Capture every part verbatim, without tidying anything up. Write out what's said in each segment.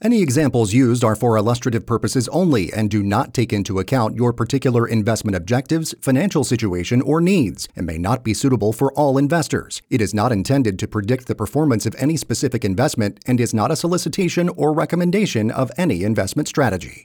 Any examples used are for illustrative purposes only and do not take into account your particular investment objectives, financial situation, or needs, and may not be suitable for all investors. It is not intended to predict the performance of any specific investment and is not a solicitation or recommendation of any investment strategy.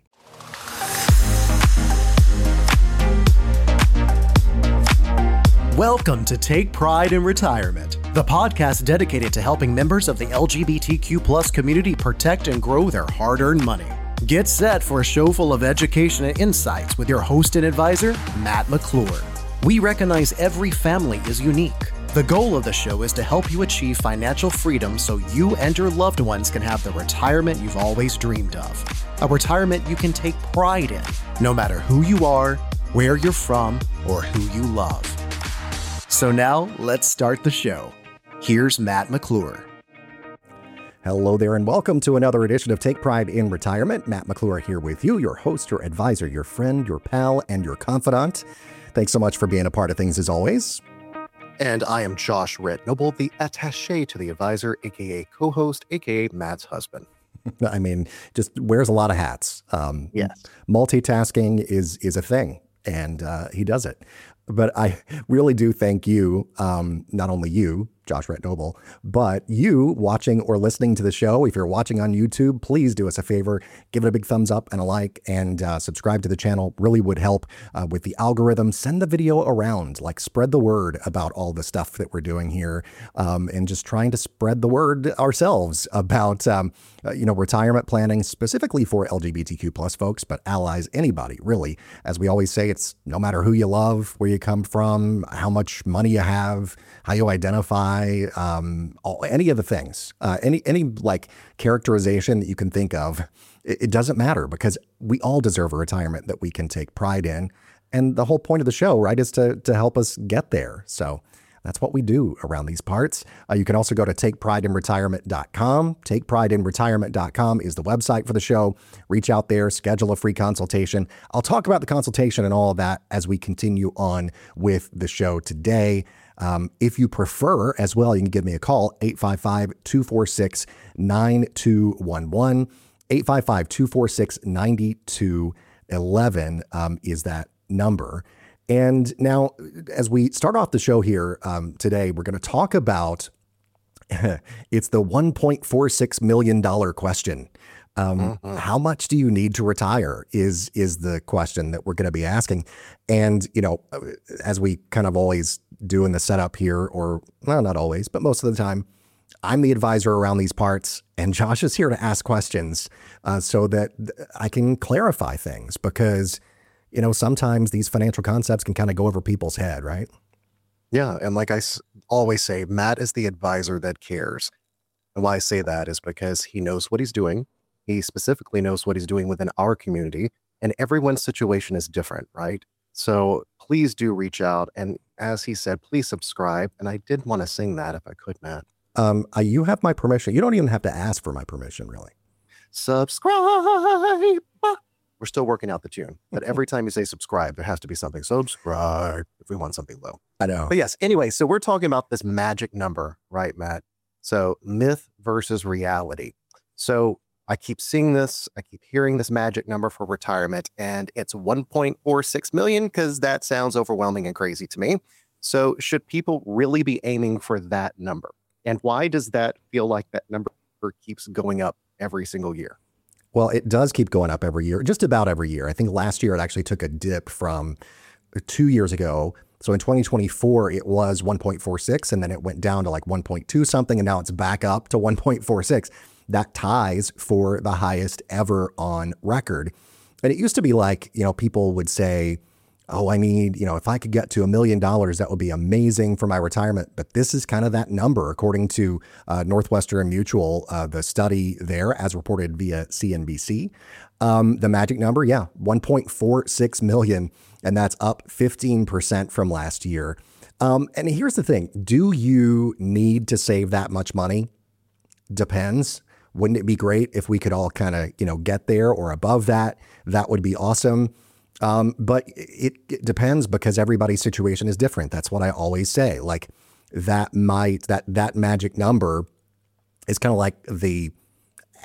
Welcome to Take Pride in Retirement, the podcast dedicated to helping members of the L G B T Q plus community protect and grow their hard-earned money. Get set for a show full of education and insights with your host and advisor, Matt McClure. We recognize every family is unique. The goal of the show is to help you achieve financial freedom so you and your loved ones can have the retirement you've always dreamed of. A retirement you can take pride in, no matter who you are, where you're from, or who you love. So now, let's start the show. Here's Matt McClure. Hello there and welcome to another edition of Take Pride in Retirement. Matt McClure here with you, your host, your advisor, your friend, your pal, and your confidant. Thanks so much for being a part of things as always. And I am Josh Ritnoble, the attaché to the advisor, aka co-host, aka Matt's husband. I mean, just wears a lot of hats. Um, yes. Multitasking is is a thing, and uh, he does it. But I really do thank you, um, not only you, Josh Ritnoble, but you watching or listening to the show. If you're watching on YouTube, please do us a favor, give it a big thumbs up and a like, and uh, subscribe to the channel. Really would help uh, with the algorithm. Send the video around, like spread the word about all the stuff that we're doing here, um, and just trying to spread the word ourselves about, um, uh, you know, retirement planning specifically for L G B T Q plus folks, but allies, anybody really. As we always say, it's no matter who you love, where you come from, how much money you have, how you identify, um, all, any of the things, uh, any, any like characterization that you can think of, it, it doesn't matter because we all deserve a retirement that we can take pride in. And the whole point of the show, right, is to, to help us get there. So that's what we do around these parts. Uh, you can also go to take pride in retirement dot com. take pride in retirement dot com is the website for the show. Reach out there, schedule a free consultation. I'll talk about the consultation and all of that as we continue on with the show today. Um, if you prefer as well, you can give me a call, eight five five, two four six, nine two one one. eight five five, two four six, nine two one one um, is that number. And now, as we start off the show here um, today, we're going to talk about, it's the one point four six million dollars question. Um, mm-hmm. How much do you need to retire is, is the question that we're going to be asking. And, you know, as we kind of always do in the setup here, or well, not always, but most of the time, I'm the advisor around these parts and Josh is here to ask questions uh, so that I can clarify things because, you know, sometimes these financial concepts can kind of go over people's head, right? Yeah. And like I s- always say, Matt is the advisor that cares. And why I say that is because he knows what he's doing. He specifically knows what he's doing within our community, and everyone's situation is different, right? So please do reach out. And as he said, please subscribe. And I did want to sing that if I could, Matt. Um, uh, you have my permission. You don't even have to ask for my permission, really. Subscribe. We're still working out the tune, but every time you say subscribe, there has to be something. Subscribe if we want something low. I know. But yes, anyway, so we're talking about this magic number, right, Matt? So myth versus reality. So I keep seeing this, I keep hearing this magic number for retirement, and it's one point four six million because that sounds overwhelming and crazy to me. So should people really be aiming for that number? And why does that feel like that number keeps going up every single year? Well, it does keep going up every year, just about every year. I think last year it actually took a dip from two years ago. So in twenty twenty-four, it was one point four six, and then it went down to like one point two something, and now it's back up to one point four six. That ties for the highest ever on record. And it used to be like, you know, people would say, oh, I need, you know, if I could get to a million dollars, that would be amazing for my retirement. But this is kind of that number, according to uh, Northwestern Mutual, uh, the study there, as reported via C N B C. Um, the magic number, yeah, one point four six million, and that's up fifteen percent from last year. Um, and here's the thing. Do you need to save that much money? Depends. Wouldn't it be great if we could all kind of, you know, get there or above that? That would be awesome. Um, but it, it depends because everybody's situation is different. That's what I always say. Like that might, that, that magic number is kind of like the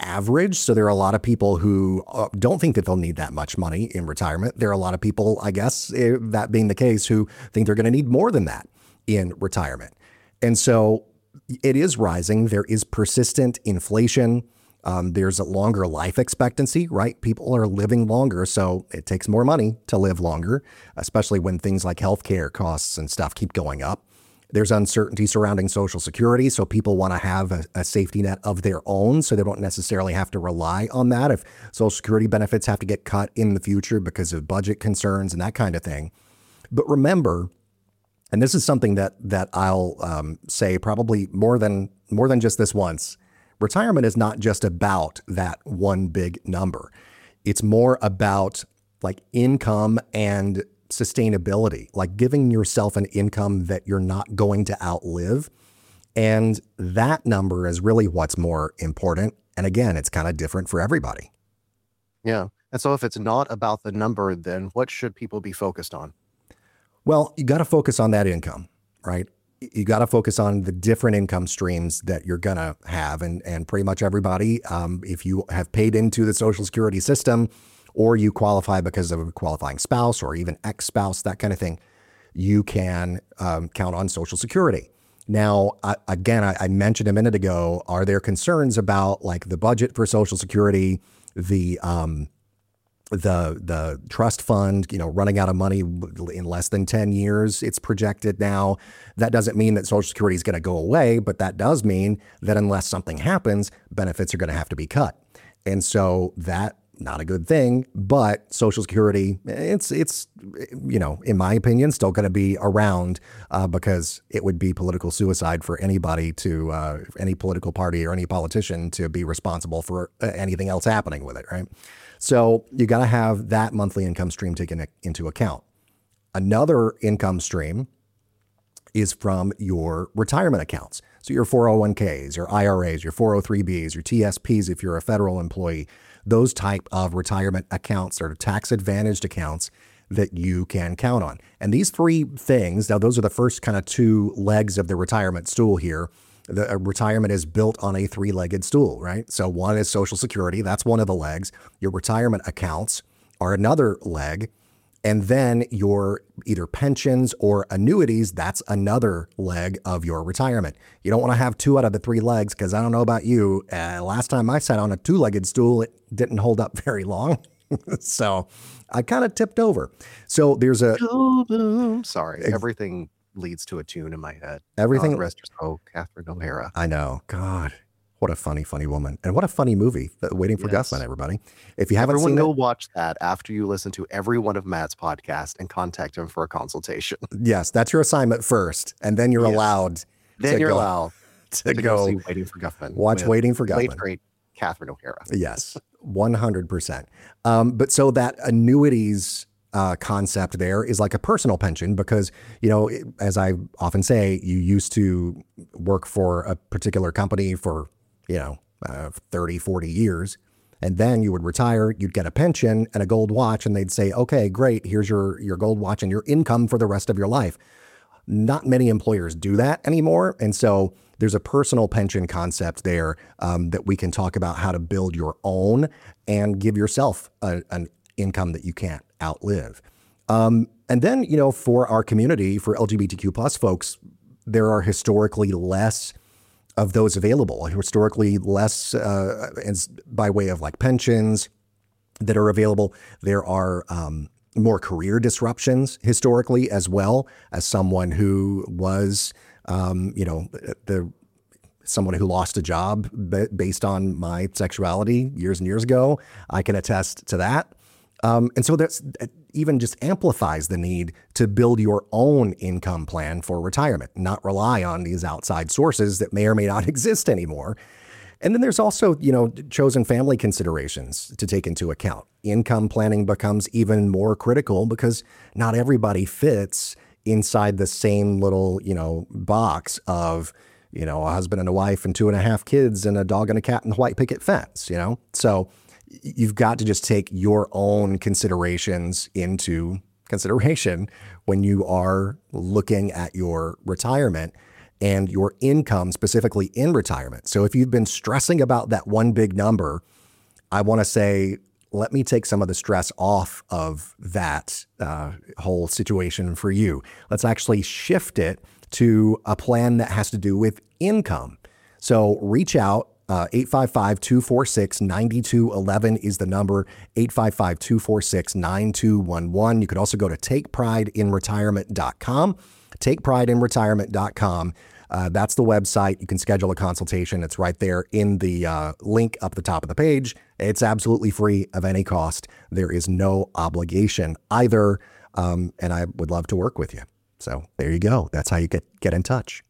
average. So there are a lot of people who uh, don't think that they'll need that much money in retirement. There are a lot of people, I guess, eh, that being the case, who think they're going to need more than that in retirement. And so it is rising. There is persistent inflation. Um, there's a longer life expectancy, right? People are living longer, so it takes more money to live longer, especially when things like healthcare costs and stuff keep going up. There's uncertainty surrounding Social Security, so people want to have a, a safety net of their own, so they don't necessarily have to rely on that if Social Security benefits have to get cut in the future because of budget concerns and that kind of thing. But remember, and this is something that that I'll um, say probably more than more than just this once, retirement is not just about that one big number. It's more about like income and sustainability, like giving yourself an income that you're not going to outlive. And that number is really what's more important. And again, it's kind of different for everybody. Yeah. And so if it's not about the number, then what should people be focused on? Well, you got to focus on that income, right? You got to focus on the different income streams that you're going to have. And, and pretty much everybody, um, if you have paid into the Social Security system, or you qualify because of a qualifying spouse or even ex-spouse, that kind of thing, you can um, count on Social Security. Now, I, again, I, I mentioned a minute ago, are there concerns about like the budget for Social Security, the um, the the trust fund, you know, running out of money in less than ten years, it's projected now. That doesn't mean that Social Security is going to go away, but that does mean that unless something happens, benefits are going to have to be cut. And so that, not a good thing, but Social Security, it's, it's you know, in my opinion, still going to be around uh, because it would be political suicide for anybody to, uh, any political party or any politician to be responsible for anything else happening with it, right? So you got to have that monthly income stream taken into account. Another income stream is from your retirement accounts. So your four oh one k's, your I R A's, your four oh three B's, your T S P's if you're a federal employee. Those type of retirement accounts are tax advantaged accounts that you can count on. And these three things, now those are the first kind of two legs of the retirement stool here. The uh, retirement is built on a three-legged stool, right? So one is Social Security. That's one of the legs. Your retirement accounts are another leg. And then your either pensions or annuities, that's another leg of your retirement. You don't want to have two out of the three legs because I don't know about you. Uh, last time I sat on a two-legged stool, it didn't hold up very long. So I kind of tipped over. So there's a... Oh, boom. Sorry, everything leads to a tune in my head. Everything... God rest her soul, Catherine O'Hara. I know. God. What a funny, funny woman. And what a funny movie, Waiting for yes. Guffman, everybody. If you haven't Everyone seen go it, watch that after you listen to every one of Matt's podcasts and contact him for a consultation. Yes, that's your assignment first. And then you're yes. allowed Then to you're go, allowed to, to go, go see Waiting for Guffman. Watch Waiting for Guffman. Late great Catherine O'Hara. Yes, one hundred percent. Um, but so that annuities Uh, concept there is like a personal pension because, you know, as I often say, you used to work for a particular company for, you know, uh, thirty, forty years. And then you would retire, you'd get a pension and a gold watch. And they'd say, OK, great. Here's your your gold watch and your income for the rest of your life. Not many employers do that anymore. And so there's a personal pension concept there um, that we can talk about how to build your own and give yourself a, an income that you can't outlive. Um, and then, you know, for our community, for L G B T Q plus folks, there are historically less of those available, historically less uh, as by way of like pensions that are available. There are um, more career disruptions historically as well. As someone who was, um, you know, the someone who lost a job based on my sexuality years and years ago, I can attest to that. Um, and so that's even just amplifies the need to build your own income plan for retirement, not rely on these outside sources that may or may not exist anymore. And then there's also, you know, chosen family considerations to take into account. Income planning becomes even more critical because not everybody fits inside the same little, you know, box of, you know, a husband and a wife and two and a half kids and a dog and a cat and a white picket fence, you know, so you've got to just take your own considerations into consideration when you are looking at your retirement. and your income specifically in retirement. So if you've been stressing about that one big number, I want to say, let me take some of the stress off of that uh, whole situation for you. Let's actually shift it to a plan that has to do with income. So reach out. Uh, eight five five, two four six, nine two one one is the number, eight five five, two four six, nine two one one. You could also go to take pride in retirement dot com, take pride in retirement dot com. Uh, that's the website. You can schedule a consultation. It's right there in the uh, link up the top of the page. It's absolutely free of any cost. There is no obligation either, um, and I would love to work with you. So there you go. That's how you get, get in touch.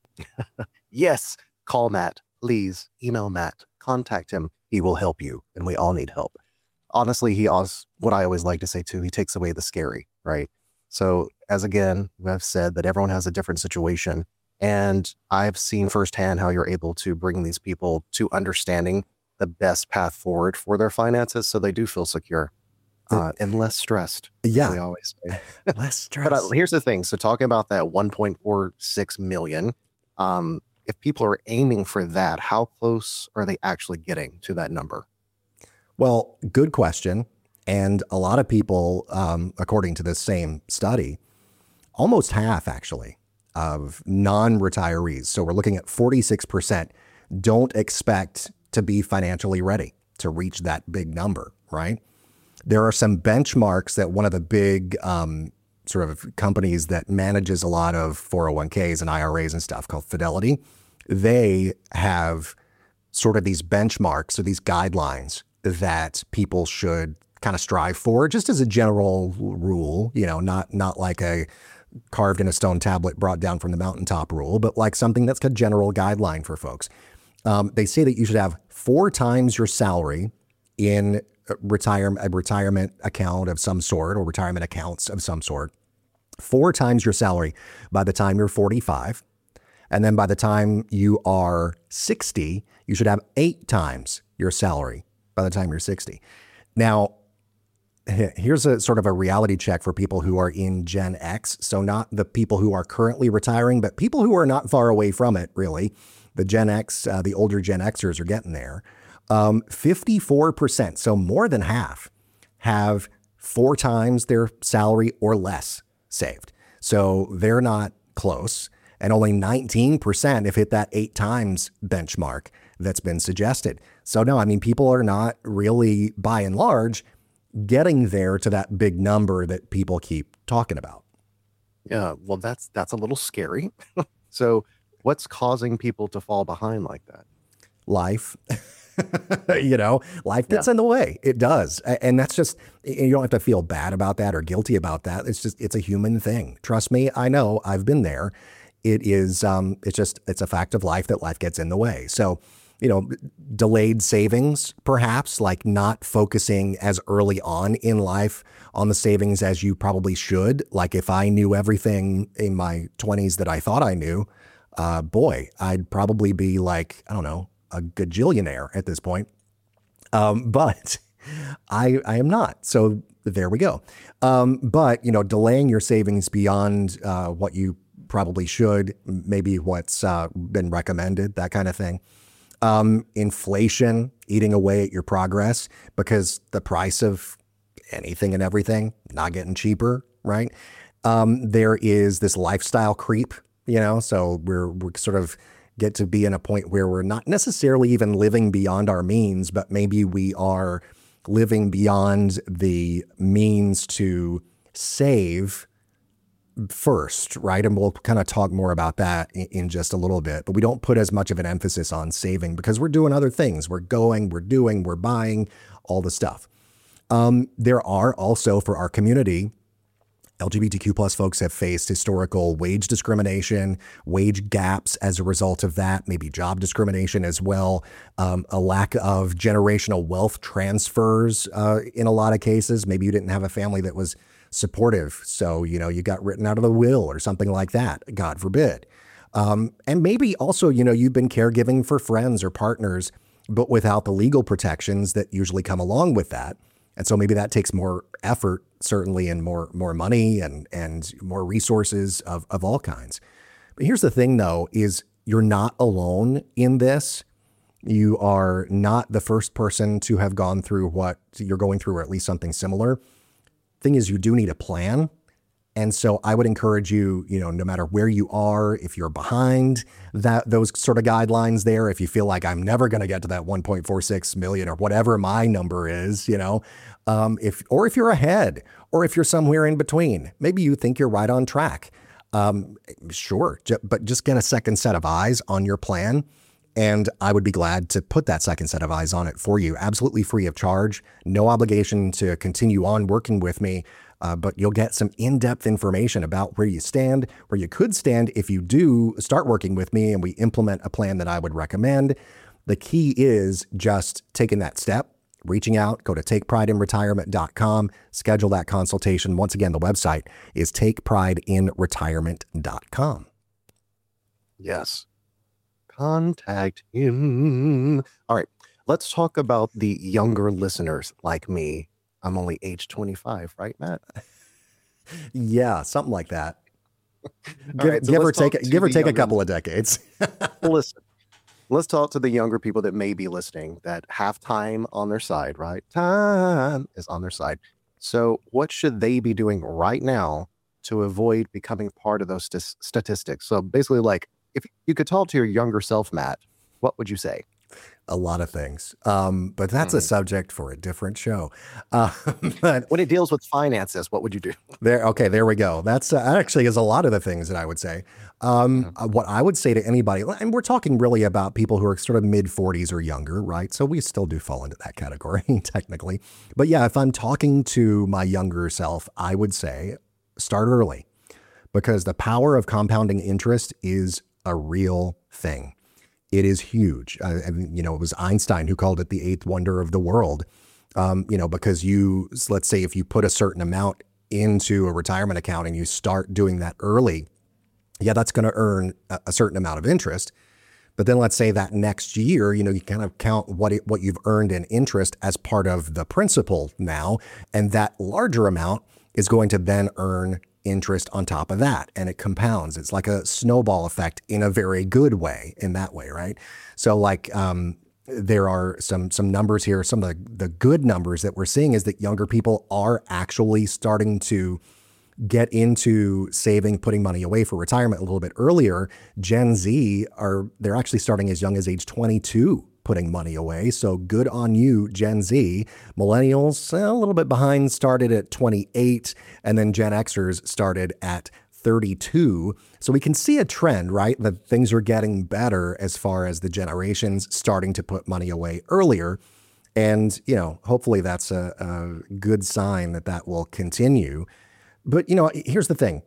Yes, call Matt. Please email Matt, contact him. He will help you, and we all need help. Honestly, he also, what I always like to say too, he takes away the scary, right? So as again, I've said that everyone has a different situation, and I've seen firsthand how you're able to bring these people to understanding the best path forward for their finances so they do feel secure uh, and less stressed. Yeah. We always say. Less stress. But uh, here's the thing. So talking about that one point four six million, um, if people are aiming for that, how close are they actually getting to that number? Well, good question. And a lot of people, um, according to this same study, almost half actually of non-retirees, so we're looking at forty-six percent, don't expect to be financially ready to reach that big number, right? There are some benchmarks that one of the big um, sort of companies that manages a lot of four oh one k's and I R As and stuff called Fidelity, they have sort of these benchmarks or these guidelines that people should kind of strive for, just as a general rule, you know, not not like a carved in a stone tablet brought down from the mountaintop rule, but like something that's a general guideline for folks. Um, they say that you should have four times your salary in retirement, a retirement account of some sort or retirement accounts of some sort, four times your salary by the time you're forty-five. And then by the time you are sixty, you should have eight times your salary by the time you're sixty. Now, here's a sort of a reality check for people who are in Gen X. So not the people who are currently retiring, but people who are not far away from it, really. The Gen X, uh, the older Gen Xers are getting there. Um, fifty-four percent, so more than half, have four times their salary or less saved. So they're not close. And only nineteen percent have hit that eight times benchmark that's been suggested. So no, I mean, people are not really, by and large, getting there to that big number that people keep talking about. Yeah, well, that's that's a little scary. So what's causing people to fall behind like that? Life. You know, life gets yeah. in the way. It does. And that's just, you don't have to feel bad about that or guilty about that. It's just, it's a human thing. Trust me, I know, I've been there. It is, um, it's just, it's a fact of life that life gets in the way. So, you know, delayed savings, perhaps, like not focusing as early on in life on the savings as you probably should. Like if I knew everything in my twenties that I thought I knew, uh, boy, I'd probably be like, I don't know, a gajillionaire at this point. Um, but I, I am not. So there we go. Um, but, you know, delaying your savings beyond uh, what you probably should, maybe what's uh, been recommended, that kind of thing. Um, inflation eating away at your progress because the price of anything and everything not getting cheaper, right? Um, there is this lifestyle creep, you know, so we're we're sort of get to be in a point where we're not necessarily even living beyond our means, but maybe we are living beyond the means to save first, right? And we'll kind of talk more about that in, in just a little bit, but we don't put as much of an emphasis on saving because we're doing other things. We're going, we're doing, we're buying, all the stuff. Um, there are also, for our community, L G B T Q plus folks have faced historical wage discrimination, wage gaps as a result of that, maybe job discrimination as well, um, a lack of generational wealth transfers uh, in a lot of cases. Maybe you didn't have a family that was supportive, so, you know, you got written out of the will or something like that, God forbid. Um, and maybe also, you know, you've been caregiving for friends or partners, but without the legal protections that usually come along with that. And so maybe that takes more effort, certainly, and more more money and and more resources of, of all kinds. But here's the thing, though, is you're not alone in this. You are not the first person to have gone through what you're going through, or at least something similar. Thing is, you do need a plan. And so I would encourage you, you know, no matter where you are, if you're behind that, those sort of guidelines there, if you feel like I'm never going to get to that one point four six million or whatever my number is, you know, um, if, or if you're ahead, or if you're somewhere in between, maybe you think you're right on track. Um, sure. J- but just get a second set of eyes on your plan. And I would be glad to put that second set of eyes on it for you, absolutely free of charge, no obligation to continue on working with me. Uh, but you'll get some in-depth information about where you stand, where you could stand if you do start working with me and we implement a plan that I would recommend. The key is just taking that step, reaching out. Go to take pride in retirement dot com, schedule that consultation. Once again, the website is take pride in retirement dot com. Yes. Contact him. All right. Let's talk about the younger listeners like me. I'm only age twenty-five, right, Matt? Yeah, something like that. Give, right, so give or let's take, talk to give or the take a younger- couple of decades. Listen, let's talk to the younger people that may be listening that have time on their side, right? Time is on their side. So what should they be doing right now to avoid becoming part of those st- statistics? So basically, like, if you could talk to your younger self, Matt, what would you say? A lot of things. Um, but that's mm. a subject for a different show. Uh, but when it deals with finances, what would you do? There. Okay, there we go. That's uh, actually is a lot of the things that I would say. Um, mm. uh, what I would say to anybody, and we're talking really about people who are sort of mid forties or younger, right? So we still do fall into that category technically. But yeah, if I'm talking to my younger self, I would say start early, because the power of compounding interest is a real thing. It is huge. Uh, and, you know, it was Einstein who called it the eighth wonder of the world, um, you know, because you, let's say if you put a certain amount into a retirement account and you start doing that early, yeah, that's going to earn a, a certain amount of interest. But then let's say that next year, you know, you kind of count what it, what you've earned in interest as part of the principal now. And that larger amount is going to then earn interest on top of that, and it compounds. It's like a snowball effect in a very good way, in that way, right? So like um, there are some some numbers here. Some of the, the good numbers that we're seeing is that younger people are actually starting to get into saving, putting money away for retirement a little bit earlier. Gen Z are, they're actually starting as young as age twenty-two, putting money away. So good on you, Gen Z. Millennials, a little bit behind, started at twenty-eight, and then Gen Xers started at thirty-two. So we can see a trend, right? That things are getting better as far as the generations starting to put money away earlier. And, you know, hopefully that's a, a good sign that that will continue. But, you know, here's the thing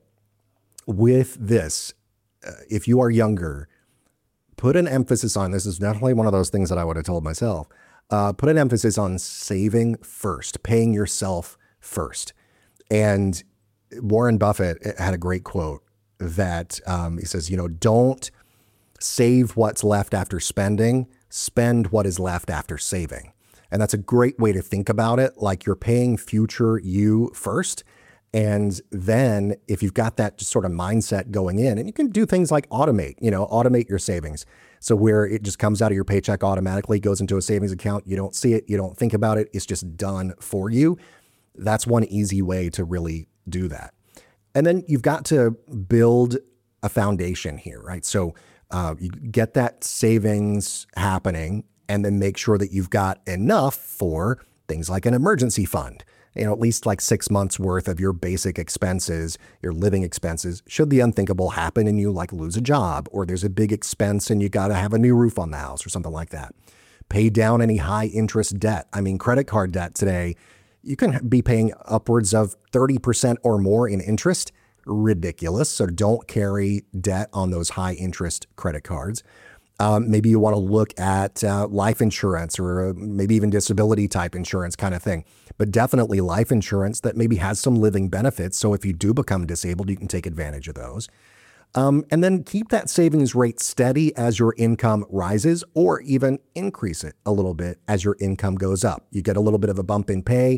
with this. Uh, if you are younger, put an emphasis on, this is definitely one of those things that I would have told myself, uh, put an emphasis on saving first, paying yourself first. And Warren Buffett had a great quote that um, he says, you know, don't save what's left after spending, spend what is left after saving. And that's a great way to think about it. Like you're paying future you first. And then if you've got that just sort of mindset going in, and you can do things like automate, you know, automate your savings. So where it just comes out of your paycheck automatically, goes into a savings account. You don't see it. You don't think about it. It's just done for you. That's one easy way to really do that. And then you've got to build a foundation here, right? So uh, you get that savings happening, and then make sure that you've got enough for things like an emergency fund. You know, at least like six months worth of your basic expenses, your living expenses, should the unthinkable happen and you like lose a job, or there's a big expense and you got to have a new roof on the house or something like that. Pay down any high interest debt. I mean, credit card debt today, you can be paying upwards of thirty percent or more in interest. Ridiculous. So don't carry debt on those high interest credit cards. Um, maybe you want to look at uh, life insurance, or uh, maybe even disability type insurance kind of thing, but definitely life insurance that maybe has some living benefits. So if you do become disabled, you can take advantage of those. Um, and then keep that savings rate steady as your income rises, or even increase it a little bit as your income goes up. You get a little bit of a bump in pay.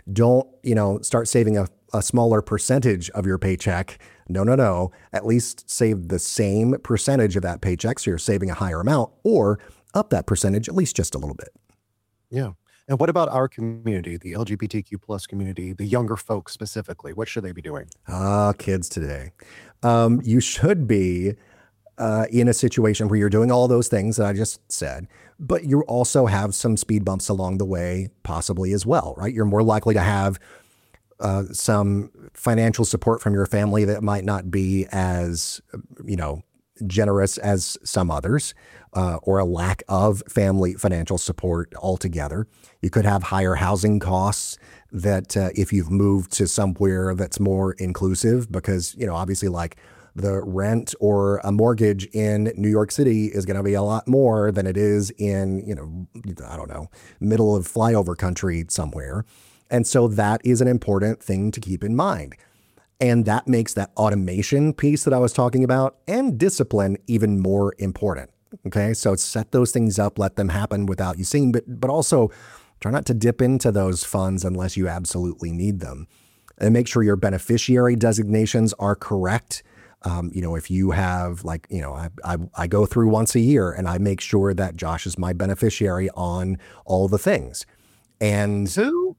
Don't, you know, start saving a, a smaller percentage of your paycheck. No, no, no. At least save the same percentage of that paycheck, so you're saving a higher amount, or up that percentage at least just a little bit. Yeah. And what about our community, the L G B T Q plus community, the younger folks specifically? What should they be doing? Ah, kids today. Um, you should be uh, in a situation where you're doing all those things that I just said, but you also have some speed bumps along the way, possibly as well, right? You're more likely to have uh, some financial support from your family that might not be as, you know, generous as some others, uh, or a lack of family financial support altogether. You could have higher housing costs that uh, if you've moved to somewhere that's more inclusive, because, you know, obviously like the rent or a mortgage in New York City is going to be a lot more than it is in, you know, I don't know, middle of flyover country somewhere. And so that is an important thing to keep in mind. And that makes that automation piece that I was talking about and discipline even more important. Okay. So set those things up, let them happen without you seeing, but, but also try not to dip into those funds unless you absolutely need them, and make sure your beneficiary designations are correct. Um, you know, if you have like, you know, I, I, I go through once a year and I make sure that Josh is my beneficiary on all the things. And who,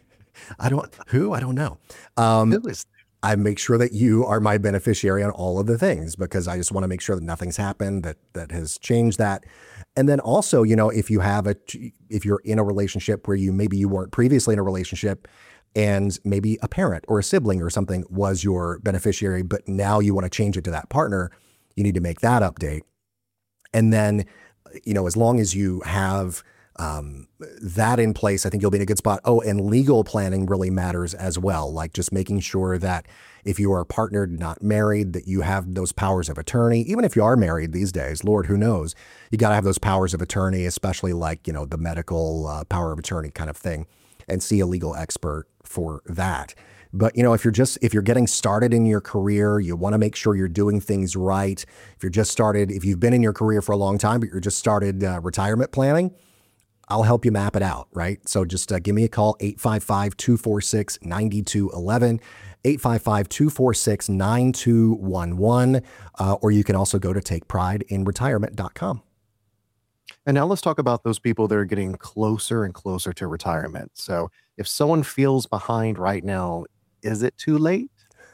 I don't, who, I don't know. Um, who is I make sure that you are my beneficiary on all of the things, because I just want to make sure that nothing's happened that that has changed that. And then also, you know, if you have a, if you're in a relationship where you, maybe you weren't previously in a relationship and maybe a parent or a sibling or something was your beneficiary, but now you want to change it to that partner, you need to make that update. And then, you know, as long as you have Um, that in place, I think you'll be in a good spot. Oh, and legal planning really matters as well. Like just making sure that if you are partnered, not married, that you have those powers of attorney. Even if you are married these days, Lord, who knows, you got to have those powers of attorney, especially like, you know, the medical uh, power of attorney kind of thing, and see a legal expert for that. But, you know, if you're just, if you're getting started in your career, you want to make sure you're doing things right. If you're just started, if you've been in your career for a long time, but you're just started uh, retirement planning, I'll help you map it out, right? So just uh, give me a call, eight five five, two four six, nine two one one, eight five five, two four six, nine two one one, uh, or you can also go to take pride in retirement dot com. And now let's talk about those people that are getting closer and closer to retirement. So if someone feels behind right now, is it too late?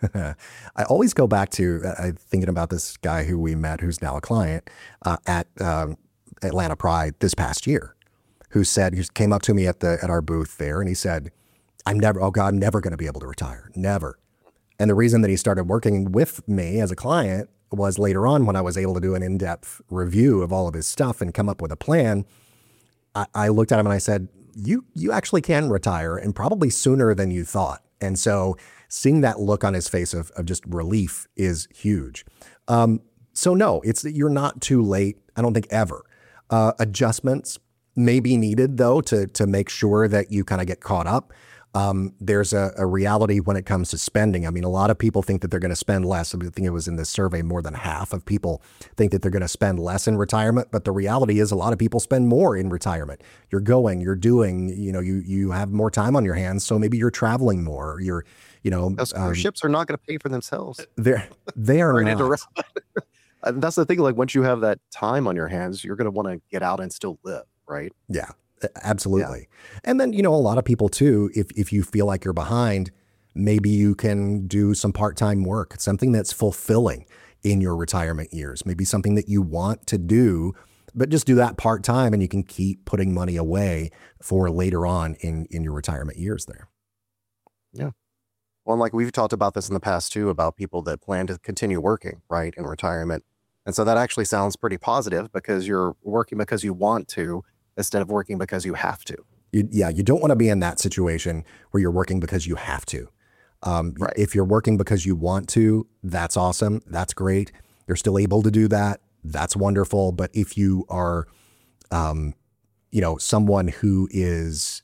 I always go back to uh, thinking about this guy who we met, who's now a client uh, at um, Atlanta Pride this past year, who said, he came up to me at the at our booth there, and he said, I'm never, oh God, I'm never going to be able to retire, never. And the reason that he started working with me as a client was later on when I was able to do an in-depth review of all of his stuff and come up with a plan. I, I looked at him and I said, you you actually can retire, and probably sooner than you thought. And so seeing that look on his face of, of just relief is huge. Um, so no, it's you're not too late. I don't think ever. Uh, adjustments may be needed though to to make sure that you kind of get caught up. Um, there's a, a reality when it comes to spending. I mean, a lot of people think that they're going to spend less. I think it was in this survey, more than half of people think that they're going to spend less in retirement. But the reality is a lot of people spend more in retirement. You're going, you're doing, you know, you you have more time on your hands. So maybe you're traveling more. You're, you know, Those um, ships are not going to pay for themselves. they're, they are Right, not. And that's the thing. Like once you have that time on your hands, you're going to want to get out and still live, right? Yeah, absolutely. Yeah. And then, you know, a lot of people too, if if you feel like you're behind, maybe you can do some part-time work, something that's fulfilling in your retirement years, maybe something that you want to do, but just do that part-time and you can keep putting money away for later on in, in your retirement years there. Yeah. Well, and like we've talked about this in the past too, about people that plan to continue working, right, in retirement. And so that actually sounds pretty positive because you're working because you want to, instead of working because you have to. You, yeah, you don't want to be in that situation where you're working because you have to. Um, Right. If you're working because you want to, that's awesome. That's great. You're still able to do that. That's wonderful. But if you are, um, you know, someone who is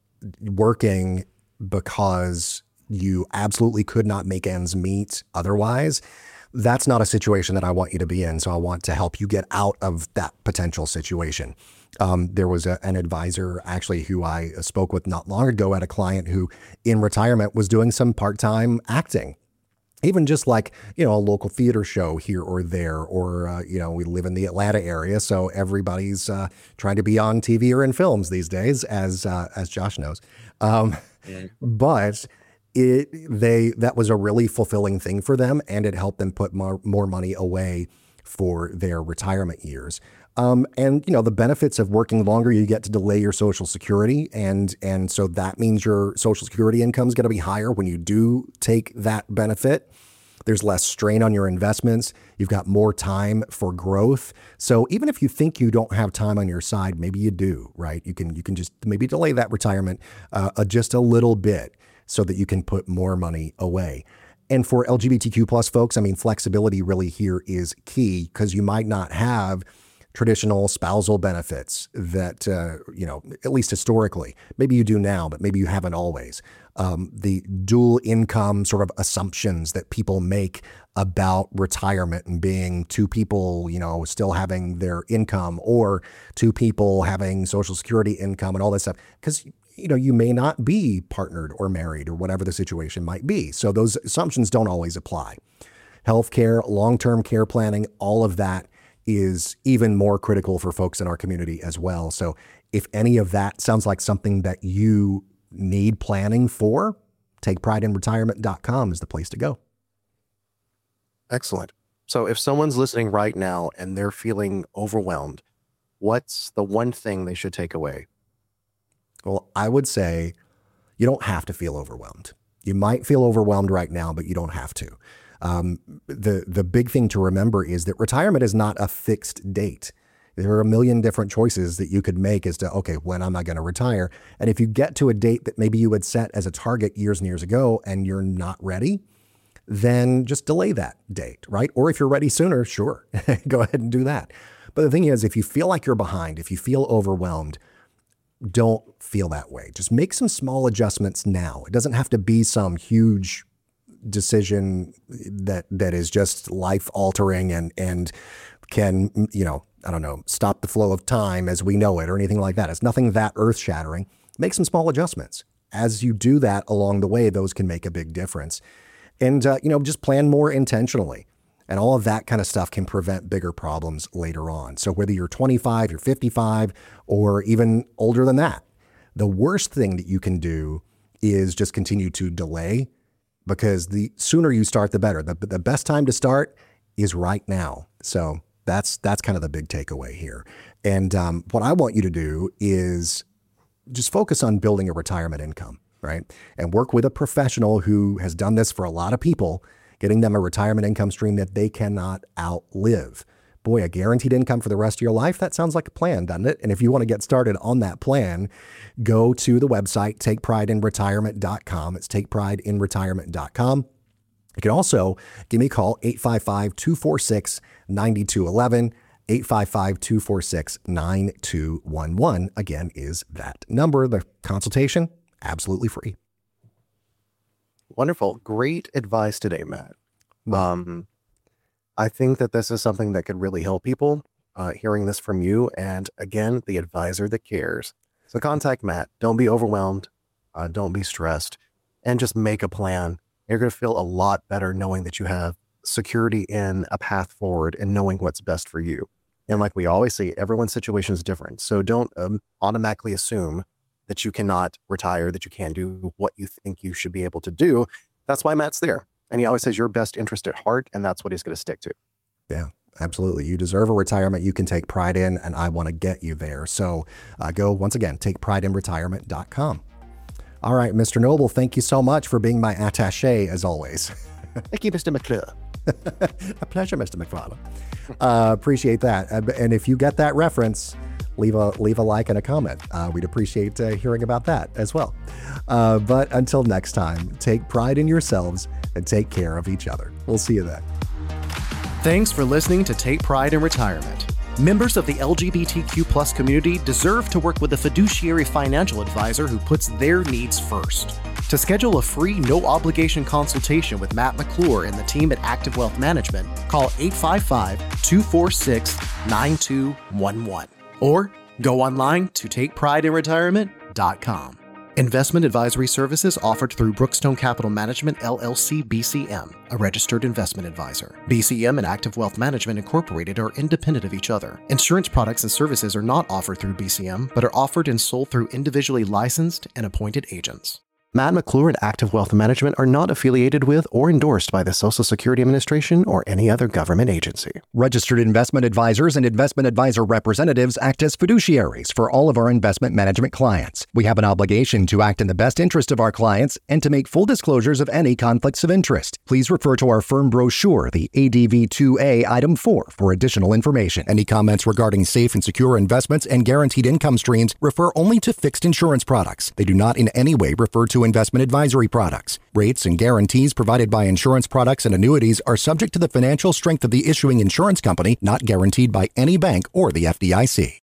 working because you absolutely could not make ends meet otherwise, that's not a situation that I want you to be in. So I want to help you get out of that potential situation. Um, there was a, an advisor actually who I spoke with not long ago at a client who in retirement was doing some part-time acting. Even just like, you know, a local theater show here or there, or, uh, you know, we live in the Atlanta area, so everybody's uh, trying to be on T V or in films these days, as uh, as Josh knows. Um, yeah. But it they that was a really fulfilling thing for them, and it helped them put more, more money away for their retirement years. Um, and, you know, the benefits of working longer, you get to delay your Social Security. And and so that means your Social Security income is going to be higher when you do take that benefit. There's less strain on your investments. You've got more time for growth. So even if you think you don't have time on your side, maybe you do, right? You can you can just maybe delay that retirement uh, just a little bit so that you can put more money away. And for L G B T Q plus folks, I mean, flexibility really here is key, because you might not have traditional spousal benefits that, uh, you know, at least historically, maybe you do now, but maybe you haven't always. Um, the dual income sort of assumptions that people make about retirement and being two people, you know, still having their income, or two people having Social Security income and all that stuff. Because, you know, you may not be partnered or married or whatever the situation might be. So those assumptions don't always apply. Healthcare, long-term care planning, all of that is even more critical for folks in our community as well. So if any of that sounds like something that you need planning for, take pride in retirement dot com is the place to go. Excellent. So if someone's listening right now and they're feeling overwhelmed, what's the one thing they should take away? Well, I would say you don't have to feel overwhelmed. You might feel overwhelmed right now, but you don't have to. Um, the the big thing to remember is that retirement is not a fixed date. There are a million different choices that you could make as to, okay, when am I going to retire? And if you get to a date that maybe you had set as a target years and years ago and you're not ready, then just delay that date, right? Or if you're ready sooner, sure, go ahead and do that. But the thing is, if you feel like you're behind, if you feel overwhelmed, don't feel that way. Just make some small adjustments now. It doesn't have to be some huge decision that that is just life altering and and can, you know, I don't know, stop the flow of time as we know it or anything like that. It's nothing that earth shattering. Make some small adjustments. As you do that along the way, those can make a big difference. And, uh, you know, just plan more intentionally. And all of that kind of stuff can prevent bigger problems later on. So whether you're twenty-five, you're fifty-five, or even older than that, the worst thing that you can do is just continue to delay, because the sooner you start, the better. The, the best time to start is right now. So that's that's kind of the big takeaway here. And um, what I want you to do is just focus on building a retirement income, right? And work with a professional who has done this for a lot of people, getting them a retirement income stream that they cannot outlive. Boy, a guaranteed income for the rest of your life, that sounds like a plan, doesn't it? And if you want to get started on that plan, go to the website, take pride in retirement dot com. It's take pride in retirement dot com. You can also give me a call, eight five five, two four six, nine two one one. eight five five, two four six, nine two one one, again, is that number. The consultation, absolutely free. Wonderful. Great advice today, Matt. Um, I think that this is something that could really help people, uh, hearing this from you. And again, the advisor that cares. So contact Matt. Don't be overwhelmed. Uh, don't be stressed. And just make a plan. You're going to feel a lot better knowing that you have security in a path forward and knowing what's best for you. And like we always say, everyone's situation is different. So don't um, automatically assume that you cannot retire, that you can't do what you think you should be able to do. That's why Matt's there. And he always says your best interest at heart, and that's what he's going to stick to. Yeah, absolutely. You deserve a retirement you can take pride in, and I want to get you there. So uh, go, once again, take pride in retirement dot com. All right, Mister Noble, thank you so much for being my attaché, as always. Thank you, Mister McClure. A pleasure, Mister McFarlane. Uh, appreciate that. And if you get that reference, leave a leave a like and a comment. Uh, we'd appreciate uh, hearing about that as well. Uh, but until next time, take pride in yourselves and take care of each other. We'll see you then. Thanks for listening to Take Pride in Retirement. Members of the L G B T Q plus community deserve to work with a fiduciary financial advisor who puts their needs first. To schedule a free, no-obligation consultation with Matt McClure and the team at Active Wealth Management, call eight five five, two four six, nine two one one or Go online to take pride in retirement dot com. Investment advisory services offered through Brookstone Capital Management, L L C, B C M, a registered investment advisor. B C M and Active Wealth Management Incorporated are independent of each other. Insurance products and services are not offered through B C M, but are offered and sold through individually licensed and appointed agents. Matt McClure and Active Wealth Management are not affiliated with or endorsed by the Social Security Administration or any other government agency. Registered investment advisors and investment advisor representatives act as fiduciaries for all of our investment management clients. We have an obligation to act in the best interest of our clients and to make full disclosures of any conflicts of interest. Please refer to our firm brochure, the A D V two A Item four, for additional information. Any comments regarding safe and secure investments and guaranteed income streams refer only to fixed insurance products. They do not in any way refer to investment advisory products. Rates and guarantees provided by insurance products and annuities are subject to the financial strength of the issuing insurance company, not guaranteed by any bank or the F D I C.